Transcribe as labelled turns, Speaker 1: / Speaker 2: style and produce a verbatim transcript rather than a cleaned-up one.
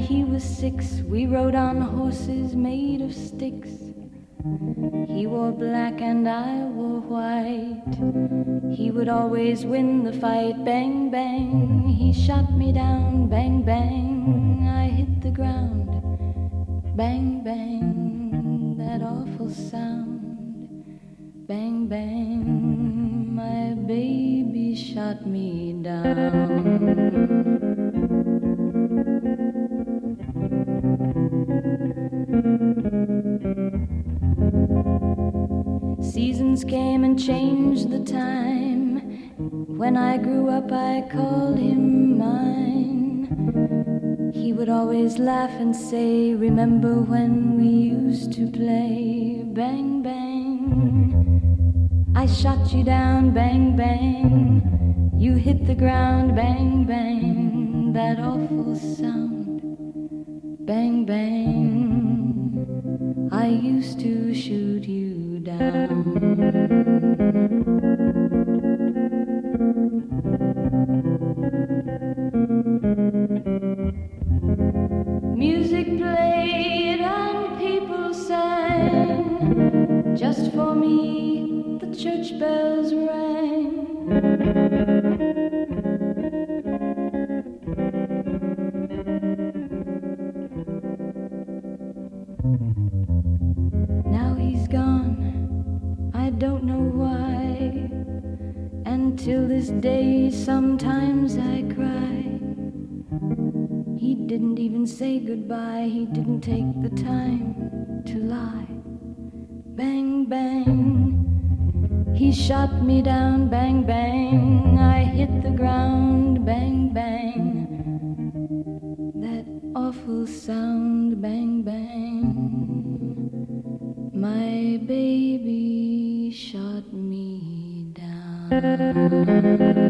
Speaker 1: he was six, we rode on horses made of sticks. He wore black and I wore white. He would always win the fight. Bang, bang, he shot me down. Bang, bang, I hit the ground. Bang, bang, that awful sound. Bang, bang, my baby shot me down. Seasons came and changed the time. When I grew up, I called him mine. He would always laugh and say, remember when we used to play? Bang, bang, I shot you down. Bang, bang, you hit the ground. Bang, bang, that awful sound. Bang, bang, I used to shoot you down. Music played and people sang. Just for me, the church bells rang. Now he's gone, I don't know why. And till this day, sometimes I cry. He didn't even say goodbye. He didn't take the time to lie. Bang, bang, he shot me down. Bang, bang, I hit the ground. Bang, bang, that awful sound. Bang, bang, my baby shot me down.